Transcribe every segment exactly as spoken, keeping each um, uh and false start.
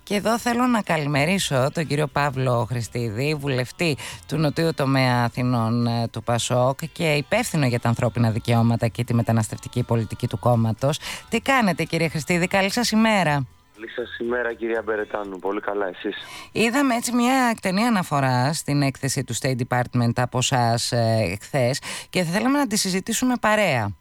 Και εδώ θέλω να καλημερίσω τον κύριο Παύλο Χριστίδη, βουλευτή του Νοτιού Τομέα Αθηνών του Πασόκ και υπεύθυνο για τα ανθρώπινα δικαιώματα και τη μεταναστευτική πολιτική του κόμματος. Τι κάνετε, κύριε Χριστίδη? Καλή σας ημέρα. Καλή σας ημέρα, κυρία Μπερετάνου. Πολύ καλά, εσείς? Είδαμε έτσι μια εκτενή αναφορά στην έκθεση του State Department από εσάς ε, χθες και θα θέλαμε να τη συζητήσουμε παρέα.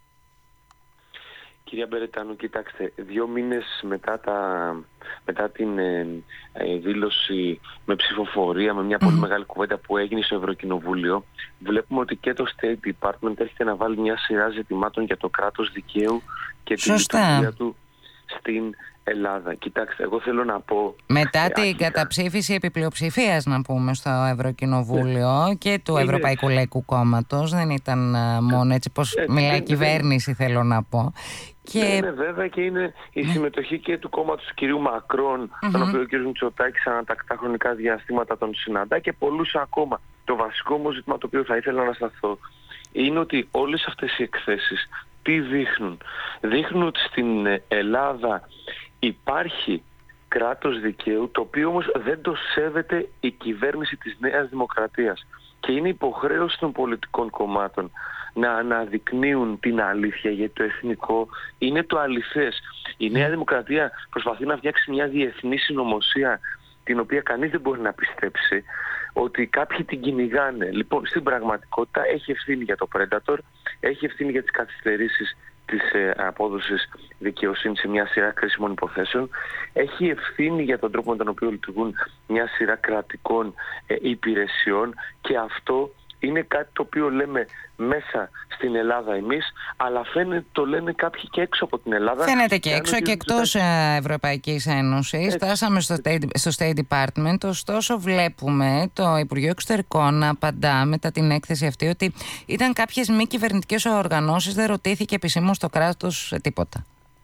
Κυρία Μπερετάνου, κοιτάξτε, δύο μήνες μετά, τα, μετά την ε, ε, δήλωση με ψηφοφορία, με μια πολύ mm. μεγάλη κουβέντα που έγινε στο Ευρωκοινοβούλιο, βλέπουμε ότι και το State Department έρχεται να βάλει μια σειρά ζητημάτων για το κράτος δικαίου και τη λειτουργία του στην Ελλάδα. Κοιτάξτε, εγώ θέλω να πω... Μετά ε, την αρχικά... καταψήφιση επιπλειοψηφίας, να πούμε, στο Ευρωκοινοβούλιο ναι. και του είναι... Ευρωπαϊκού Λαϊκού Κόμματος, δεν ήταν μόνο έτσι πως έτσι, μιλάει η κυβέρνηση, δεν... θέλω να πω. Και... Ναι, ναι, βέβαια, και είναι η συμμετοχή και του κόμματος του κυρίου Μακρόν, mm-hmm. τον οποίο ο κύριος Μητσοτάκης ανατακτά χρονικά διαστήματα τον συναντά και πολλούς ακόμα. Το βασικό μου ζήτημα, το οποίο θα ήθελα να σταθώ, είναι ότι όλες αυτές οι εκθέσεις τι δείχνουν? Δείχνουν ότι στην Ελλάδα υπάρχει κράτος δικαίου, το οποίο όμως δεν το σέβεται η κυβέρνηση της Νέας Δημοκρατίας. Και είναι υποχρέωση των πολιτικών κομμάτων να αναδεικνύουν την αλήθεια, γιατί το εθνικό είναι το αληθές. Η Νέα Δημοκρατία προσπαθεί να φτιάξει μια διεθνή συνωμοσία, την οποία κανείς δεν μπορεί να πιστέψει, ότι κάποιοι την κυνηγάνε. Λοιπόν, στην πραγματικότητα έχει ευθύνη για το Predator, έχει ευθύνη για τις καθυστερήσεις της ε, απόδοσης δικαιοσύνης σε μια σειρά κρίσιμων υποθέσεων, έχει ευθύνη για τον τρόπο με τον οποίο λειτουργούν μια σειρά κρατικών ε, υπηρεσιών, και αυτό είναι κάτι το οποίο λέμε μέσα στην Ελλάδα εμείς, αλλά φαίνεται το λένε κάποιοι και έξω από την Ελλάδα. Φαίνεται και έξω και, και εκτός τα... Ευρωπαϊκής Ένωσης. Φτάσαμε στο State, στο State Department, ωστόσο βλέπουμε το Υπουργείο Εξωτερικών να απαντά μετά την έκθεση αυτή ότι ήταν κάποιες μη κυβερνητικές οργανώσεις, δεν ρωτήθηκε επισήμως το κράτος τίποτα.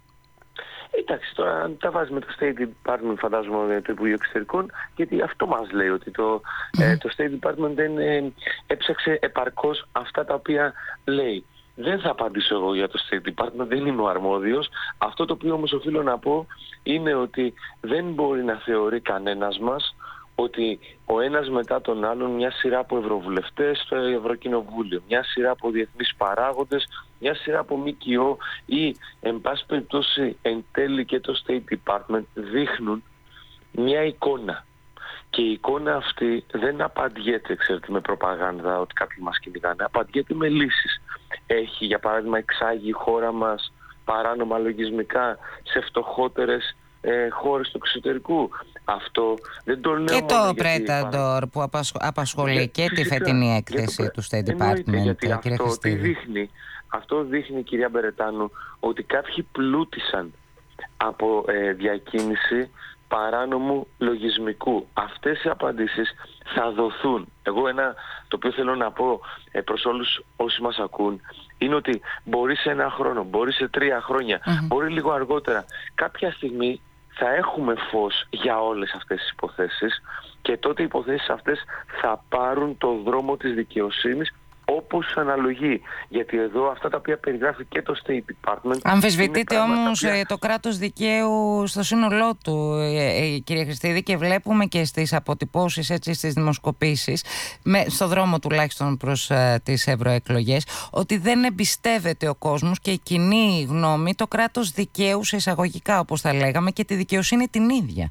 Εντάξει, τώρα αν τα βάζει με το State Department, φαντάζομαι, το Υπουργείο Εξωτερικών, γιατί αυτό μας λέει, ότι το, mm. ε, το State Department δεν ε, έψαξε επαρκώς αυτά τα οποία λέει. Δεν θα απαντήσω εγώ για το State Department, δεν είμαι ο αρμόδιος. Αυτό το οποίο όμως οφείλω να πω είναι ότι δεν μπορεί να θεωρεί κανένας μας ότι ο ένας μετά τον άλλον, μια σειρά από ευρωβουλευτές στο Ευρωκοινοβούλιο, μια σειρά από διεθνείς παράγοντες, μια σειρά από ΜΚΟ ή εν πάση περιπτώσει εν τέλει και το State Department δείχνουν μια εικόνα. Και η εικόνα αυτή δεν απαντιέται, ξέρετε, με προπαγάνδα ότι κάποιοι μας κυνηγάνε, απαντιέται με λύσεις. Έχει, για παράδειγμα, εξάγει η χώρα μας παράνομα λογισμικά σε φτωχότερες ε, χώρες του εξωτερικού. Αυτό δεν το λέω. Και το Predator που απασχολεί, απασχολεί και φυσικά, τη φετινή έκθεση το, του State Department. Γιατί αυτό τι δείχνει? Αυτό δείχνει, κυρία Μπερετάνου, ότι κάποιοι πλούτησαν από ε, διακίνηση παράνομου λογισμικού. Αυτές οι απαντήσεις θα δοθούν. Εγώ ένα το οποίο θέλω να πω ε, προς όλους όσοι μας ακούν είναι ότι μπορεί σε ένα χρόνο, μπορεί σε τρία χρόνια, mm-hmm. μπορεί λίγο αργότερα, κάποια στιγμή θα έχουμε φως για όλες αυτές τις υποθέσεις, και τότε οι υποθέσεις αυτές θα πάρουν το δρόμο της δικαιοσύνης όπως αναλογεί. Γιατί εδώ αυτά τα οποία περιγράφει και το State Department... Αμφισβητείτε όμως οποία... το κράτος δικαίου στο σύνολό του, ε, κύριε Χριστίδη, και βλέπουμε και στις αποτυπώσεις, έτσι, στις δημοσκοπήσεις, με, στο δρόμο τουλάχιστον προς ε, τις ευρωεκλογές, ότι δεν εμπιστεύεται ο κόσμος και η κοινή γνώμη το κράτος δικαίου σε εισαγωγικά, όπως θα λέγαμε, και τη δικαιοσύνη την ίδια.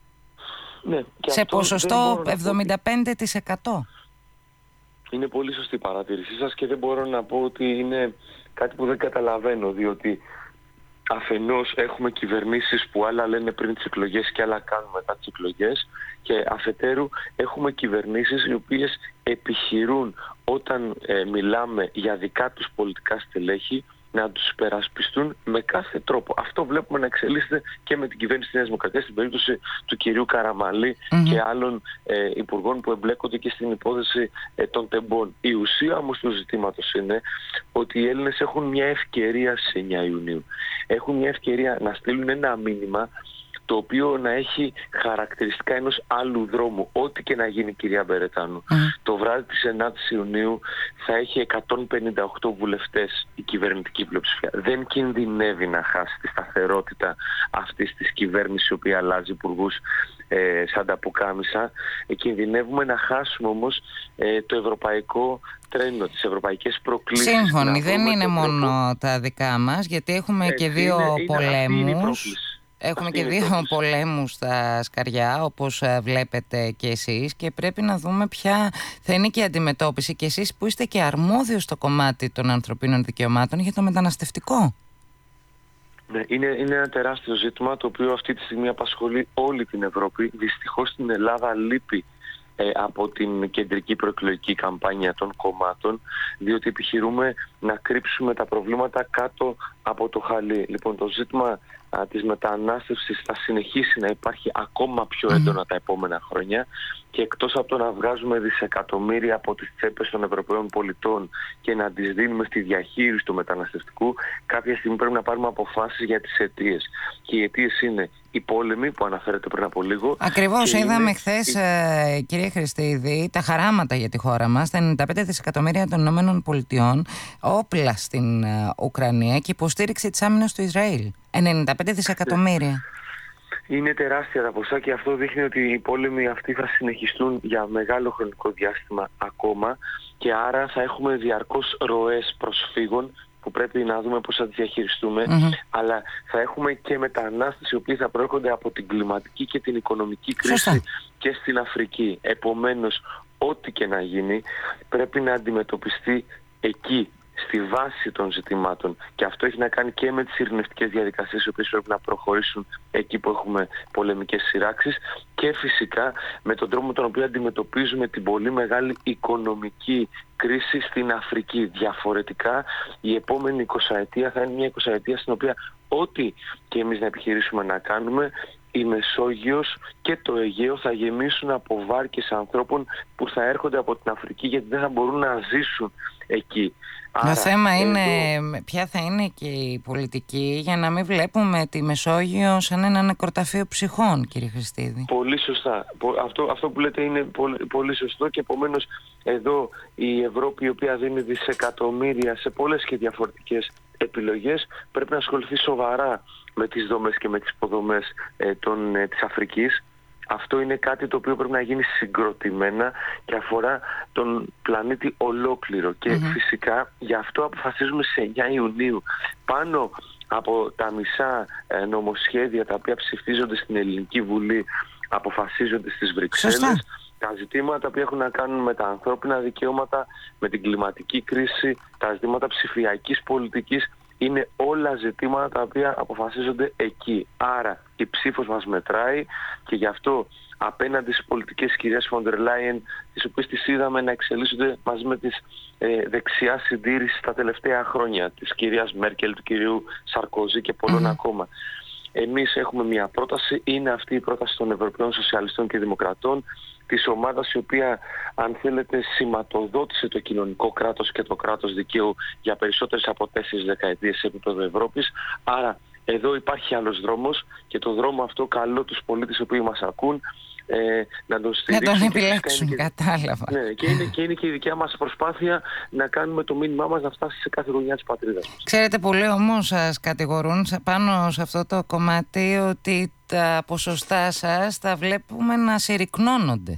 Ναι, σε ποσοστό εβδομήντα πέντε τοις εκατό. Είναι πολύ σωστή η παρατήρησή σας και δεν μπορώ να πω ότι είναι κάτι που δεν καταλαβαίνω, διότι αφενός έχουμε κυβερνήσεις που άλλα λένε πριν τις εκλογές και άλλα κάνουν μετά τις εκλογές, και αφετέρου έχουμε κυβερνήσεις οι οποίες επιχειρούν όταν ε, μιλάμε για δικά τους πολιτικά στελέχη να τους υπερασπιστούν με κάθε τρόπο. Αυτό βλέπουμε να εξελίσσεται και με την κυβέρνηση της Νέας Δημοκρατίας, στην περίπτωση του κυρίου Καραμανλή mm-hmm. και άλλων ε, υπουργών που εμπλέκονται και στην υπόθεση ε, των τεμπών. Η ουσία όμως του ζητήματος είναι ότι οι Έλληνες έχουν μια ευκαιρία στις εννιά Ιουνίου. Έχουν μια ευκαιρία να στείλουν ένα μήνυμα το οποίο να έχει χαρακτηριστικά ενός άλλου δρόμου. Ό,τι και να γίνει, κυρία Μπερετάνου, mm. το βράδυ της ενάτης Ιουνίου θα έχει εκατόν πενήντα οκτώ βουλευτές η κυβερνητική πλειοψηφία. Δεν κινδυνεύει να χάσει τη σταθερότητα αυτής της κυβέρνησης, η οποία αλλάζει υπουργούς ε, σαν τα πουκάμισα. Ε, κινδυνεύουμε να χάσουμε όμως ε, το ευρωπαϊκό τρένο, τις ευρωπαϊκές προκλήσεις. Σύμφωνοι, δεν είναι μόνο τρόπο. Τα δικά μας, γιατί έχουμε Έτσι, και δύο είναι, πολέμους. Είναι έχουμε αυτή και δύο πολέμους στα σκαριά, όπως βλέπετε και εσείς, και πρέπει να δούμε ποια θα είναι και η αντιμετώπιση. Και εσείς που είστε και αρμόδιος στο κομμάτι των ανθρωπίνων δικαιωμάτων για το μεταναστευτικό. Ναι, είναι, είναι ένα τεράστιο ζήτημα, το οποίο αυτή τη στιγμή απασχολεί όλη την Ευρώπη. Δυστυχώς στην Ελλάδα λείπει ε, από την κεντρική προεκλογική καμπάνια των κομμάτων, διότι επιχειρούμε να κρύψουμε τα προβλήματα κάτω από το χαλί. Λοιπόν, το ζήτημα α, της μετανάστευσης θα συνεχίσει να υπάρχει ακόμα πιο έντονα τα επόμενα χρόνια, και εκτός από το να βγάζουμε δισεκατομμύρια από τις τσέπες των Ευρωπαίων πολιτών και να τις δίνουμε στη διαχείριση του μεταναστευτικού, κάποια στιγμή πρέπει να πάρουμε αποφάσεις για τις αιτίες. Και οι αιτίες είναι οι πόλεμοι που αναφέρεται πριν από λίγο. Ακριβώς, είδαμε είναι... χθες, η... ε, κυρία Χριστίδη, τα χαράματα για τη χώρα μας, τα ενενήντα πέντε δισεκατομμύρια των Ηνωμένων Πολιτειών, όπλα στην ε, Ουκρανία και υποστήριξη της άμυνας του Ισραήλ. ενενήντα πέντε δισεκατομμύρια. Είναι τεράστια τα ποσά, και αυτό δείχνει ότι οι πόλεμοι αυτοί θα συνεχιστούν για μεγάλο χρονικό διάστημα ακόμα, και άρα θα έχουμε διαρκώς ροές προσφύγων που πρέπει να δούμε πώς θα τις διαχειριστούμε, mm-hmm. αλλά θα έχουμε και μετανάστες οι οποίοι θα προέρχονται από την κλιματική και την οικονομική κρίση Σωστά. και στην Αφρική. Επομένως, ό,τι και να γίνει πρέπει να αντιμετωπιστεί εκεί, στη βάση των ζητημάτων, και αυτό έχει να κάνει και με τις ειρηνευτικές διαδικασίες, οι οποίες πρέπει να προχωρήσουν εκεί που έχουμε πολεμικές σειράξεις, και φυσικά με τον τρόπο με τον οποίο αντιμετωπίζουμε την πολύ μεγάλη οικονομική κρίση στην Αφρική. Διαφορετικά η επόμενη εικοσαετία θα είναι μια εικοσαετία στην οποία ό,τι και εμείς να επιχειρήσουμε να κάνουμε, η Μεσόγειος και το Αιγαίο θα γεμίσουν από βάρκες ανθρώπων που θα έρχονται από την Αφρική, γιατί δεν θα μπορούν να ζήσουν εκεί. Το Άρα, θέμα είναι εδώ... ποια θα είναι και η πολιτική, για να μην βλέπουμε τη Μεσόγειο σαν ένα νεκροταφείο ψυχών, κύριε Χριστίδη. Πολύ σωστά. Αυτό, αυτό που λέτε είναι πολύ, πολύ σωστό, και επομένως εδώ η Ευρώπη, η οποία δίνει δισεκατομμύρια σε πολλές και διαφορετικές επιλογές, πρέπει να ασχοληθεί σοβαρά με τις δομές και με τις υποδομές ε, των, ε, της Αφρικής. Αυτό είναι κάτι το οποίο πρέπει να γίνει συγκροτημένα και αφορά τον πλανήτη ολόκληρο. Και mm-hmm. φυσικά γι' αυτό αποφασίζουμε σε εννιά Ιουνίου πάνω από τα μισά ε, νομοσχέδια τα οποία ψηφίζονται στην Ελληνική Βουλή, αποφασίζονται στις Βρυξέλλες. Σωστά. Τα ζητήματα που έχουν να κάνουν με τα ανθρώπινα δικαιώματα, με την κλιματική κρίση, τα ζητήματα ψηφιακής πολιτικής, είναι όλα ζητήματα τα οποία αποφασίζονται εκεί. Άρα η ψήφος μας μετράει, και γι' αυτό απέναντι στις πολιτικές της κυρίας Φοντερ Λάιεν, τις οποίες τις είδαμε να εξελίσσονται μαζί με τις ε, δεξιά συντήρηση τα τελευταία χρόνια, της κυρίας Μέρκελ, του κυρίου Σαρκοζή και πολλών mm-hmm. ακόμα. Εμείς έχουμε μια πρόταση, είναι αυτή η πρόταση των Ευρωπαίων Σοσιαλιστών και Δημοκρατών, της ομάδας η οποία, αν θέλετε, σηματοδότησε το κοινωνικό κράτος και το κράτος δικαίου για περισσότερες από τέσσερις δεκαετίες σε επίπεδο Ευρώπης. Άρα εδώ υπάρχει άλλος δρόμος, και το δρόμο αυτό καλώ τους πολίτες οι οποίοι μας ακούν ε, να τον στηρίξουν. Να τον επιλέξουν, και, κατάλαβα. Ναι, και είναι, και είναι και η δικιά μας προσπάθεια να κάνουμε το μήνυμά μας να φτάσει σε κάθε γωνιά της πατρίδας μας. Ξέρετε, πολλοί όμως σας κατηγορούν πάνω σε αυτό το κομμάτι ότι τα ποσοστά σας τα βλέπουμε να συρρικνώνονται.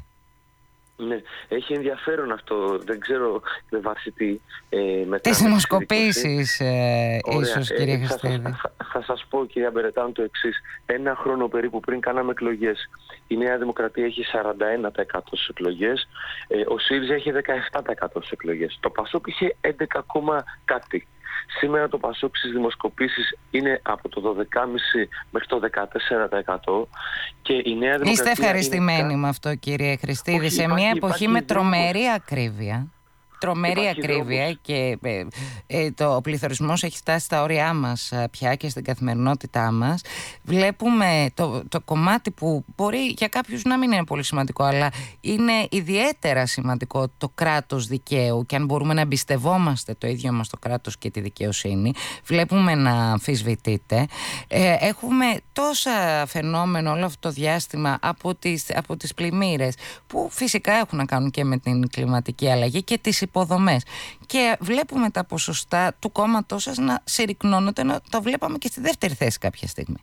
Ναι, έχει ενδιαφέρον αυτό, δεν ξέρω με βάση τι ε, μετά. Τις δημοσκοπήσεις ε, ίσως, ε, κύριε Χριστίδη. Θα, θα, θα σας πω, κυρία Μπερετάνου, το εξής. Ένα χρόνο περίπου πριν κάναμε εκλογές. Η Νέα Δημοκρατία έχει σαράντα ένα τοις εκατό στις εκλογές, ε, ο ΣΥΡΙΖΑ έχει δεκαεπτά τοις εκατό στις εκλογές. Το ΠΑΣΟΚ είχε έντεκα κάτι. Σήμερα το ΠΑΣΟΚ στις δημοσκοπήσεις είναι από το δώδεκα κόμμα πέντε μέχρι το δεκατέσσερα τοις εκατό, και η Νέα Δημοκρατία... Είστε ευχαριστημένοι είναι... με αυτό, κύριε Χριστίδη, όχι, σε υπάρχει, μια εποχή με τρομερή ακρίβεια. τρομερή ακρίβεια δρόμος. Και ε, ε, το, ο πληθωρισμός έχει φτάσει στα όρια μας πια και στην καθημερινότητά μας. Βλέπουμε το, το κομμάτι που μπορεί για κάποιους να μην είναι πολύ σημαντικό, αλλά είναι ιδιαίτερα σημαντικό, το κράτος δικαίου, και αν μπορούμε να εμπιστευόμαστε το ίδιο μας το κράτος και τη δικαιοσύνη, βλέπουμε να αμφισβητείται. Ε, έχουμε τόσα φαινόμενα όλο αυτό το διάστημα από τις, από τις πλημμύρες, που φυσικά έχουν να κάνουν και με την κλιματική αλλαγή και τις υποδομές, και βλέπουμε τα ποσοστά του κόμματός σας να συρρικνώνονται, να το βλέπαμε και στη δεύτερη θέση κάποια στιγμή.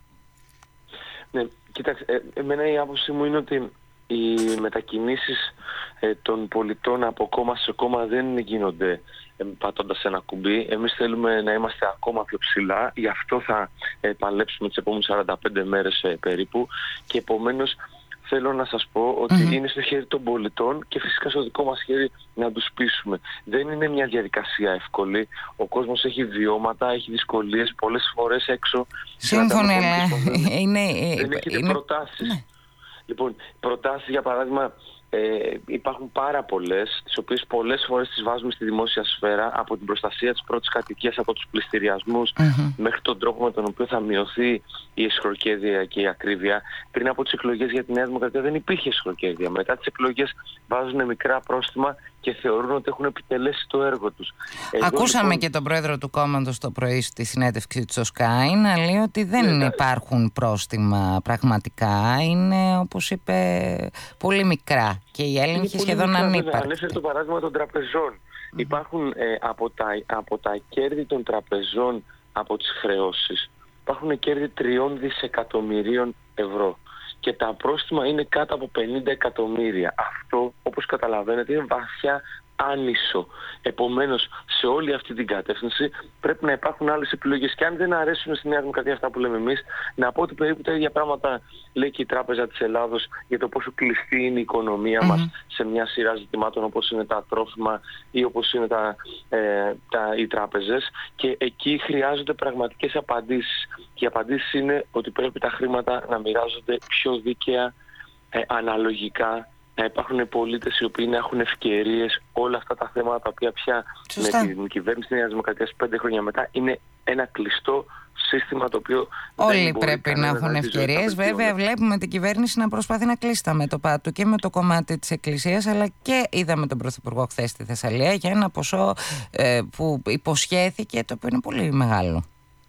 Ναι, κοίταξε, ε, εμένα η άποψή μου είναι ότι οι μετακινήσεις ε, των πολιτών από κόμμα σε κόμμα δεν γίνονται ε, πατώντας ένα κουμπί. Εμείς θέλουμε να είμαστε ακόμα πιο ψηλά, γι' αυτό θα ε, παλέψουμε τις επόμενες σαράντα πέντε μέρες ε, περίπου, και επομένως θέλω να σας πω ότι mm-hmm. είναι στο χέρι των πολιτών και φυσικά στο δικό μας χέρι να τους πείσουμε. Δεν είναι μια διαδικασία εύκολη. Ο κόσμος έχει βιώματα, έχει δυσκολίες πολλές φορές έξω. Σύμφωνα, αλλά είναι... Δεν έχετε είναι... προτάσεις. Ναι. Λοιπόν, προτάσεις για παράδειγμα ε, υπάρχουν πάρα πολλές, τις οποίες πολλές φορές τις βάζουμε στη δημόσια σφαίρα, από την προστασία της πρώτης κατοικίας, από τους πληστηριασμούς, mm-hmm. μέχρι τον τρόπο με τον οποίο θα μειωθεί η εσχροκέρδεια και η ακρίβεια. Πριν από τις εκλογές για τη Νέα Δημοκρατία δεν υπήρχε εσχροκέρδεια. Μετά τις εκλογές βάζουν μικρά πρόστιμα και θεωρούν ότι έχουν επιτελέσει το έργο τους. Εδώ, Ακούσαμε λοιπόν... και τον πρόεδρο του κόμματος το πρωί στη συνέντευξη του Sky να λέει ότι δεν ναι, υπάρχουν πρόστιμα πραγματικά. Είναι, όπως είπε, πολύ μικρά. Και η έλεγχη σχεδόν ανύπαρκτη. Ανέφερε το παράδειγμα των τραπεζών. Mm-hmm. Υπάρχουν ε, από, τα, από τα κέρδη των τραπεζών από τις χρεώσεις, υπάρχουν κέρδη τριών δισεκατομμυρίων ευρώ. Και τα πρόστιμα είναι κάτω από πενήντα εκατομμύρια. Αυτό, όπως καταλαβαίνετε, είναι βαθιά άνισο. Επομένως, σε όλη αυτή την κατεύθυνση πρέπει να υπάρχουν άλλες επιλογές. Και αν δεν αρέσουν στη Νέα Δημοκρατία αυτά που λέμε εμείς, να πω ότι περίπου τα ίδια πράγματα λέει και η Τράπεζα της Ελλάδος για το πόσο κλειστή είναι η οικονομία mm-hmm. μας σε μια σειρά ζητημάτων, όπως είναι τα τρόφιμα ή όπως είναι τα, ε, τα, οι τράπεζες. Και εκεί χρειάζονται πραγματικές απαντήσεις. Και οι απαντήσεις είναι ότι πρέπει τα χρήματα να μοιράζονται πιο δίκαια, ε, αναλογικά, να υπάρχουν πολίτες οι οποίοι να έχουν ευκαιρίες. Όλα αυτά τα θέματα τα οποία πια Σωστά. με την κυβέρνηση της Νέας Δημοκρατίας πέντε χρόνια μετά είναι ένα κλειστό σύστημα το οποίο όλοι πρέπει να έχουν ευκαιρίες. Βέβαια βλέπουμε την κυβέρνηση να προσπαθεί να κλείσει τα μέτωπά του και με το κομμάτι της Εκκλησίας, αλλά και είδαμε τον Πρωθυπουργό χθες στη Θεσσαλία για ένα ποσό ε, που υποσχέθηκε, το οποίο είναι πολύ μεγάλο.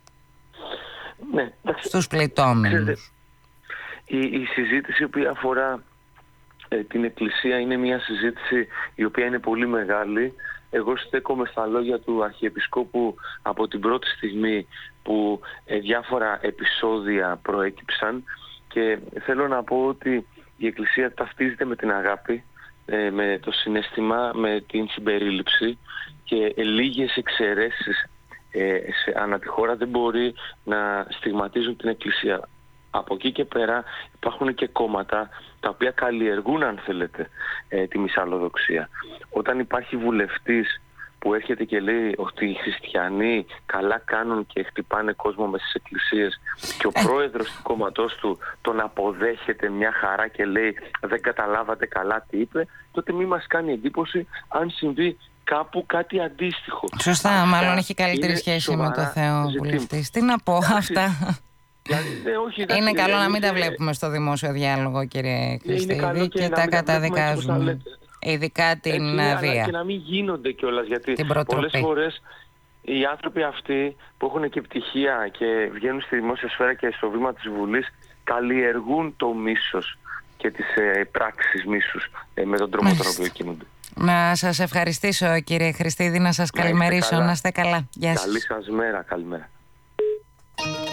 Ναι, στους πληττόμενους. Η, η συζήτηση που αφορά την Εκκλησία είναι μια συζήτηση η οποία είναι πολύ μεγάλη. Εγώ στέκομαι στα λόγια του Αρχιεπισκόπου από την πρώτη στιγμή που ε, διάφορα επεισόδια προέκυψαν, και θέλω να πω ότι η Εκκλησία ταυτίζεται με την αγάπη, ε, με το συναίσθημα, με την συμπερίληψη, και ε, λίγες εξαιρέσεις ε, σε, ανά τη χώρα δεν μπορεί να στιγματίζουν την Εκκλησία. Από εκεί και πέρα υπάρχουν και κόμματα τα οποία καλλιεργούν, αν θέλετε, ε, τη μυσαλλοδοξία. Όταν υπάρχει βουλευτής που έρχεται και λέει ότι οι χριστιανοί καλά κάνουν και χτυπάνε κόσμο μέσα στις εκκλησίες, και ο πρόεδρος του κόμματός του τον αποδέχεται μια χαρά και λέει δεν καταλάβατε καλά τι είπε, τότε μη μας κάνει εντύπωση αν συμβεί κάπου κάτι αντίστοιχο. Σωστά, αυτά μάλλον έχει καλύτερη σχέση με το Θεό βουλευτής. Τι να πω αυτά. Ναι, όχι, είναι εντάξει, καλό να μην τα βλέπουμε στο δημόσιο διάλογο, κύριε Χριστίδη, και, και τα καταδικάζουμε. Ειδικά την έτσι, βία. Και να μην γίνονται κιόλας, γιατί πολλές φορές οι άνθρωποι αυτοί που έχουν και πτυχία και βγαίνουν στη δημόσια σφαίρα και στο βήμα της Βουλής καλλιεργούν το μίσος και τις ε, πράξεις μίσους ε, με τον τρόπο τον οποίο κινούνται. Να σας ευχαριστήσω, κύριε Χριστίδη, να σας καλημερίσω. Να είστε καλά. Γεια σας. Καλή σας μέρα. Καλημέρα.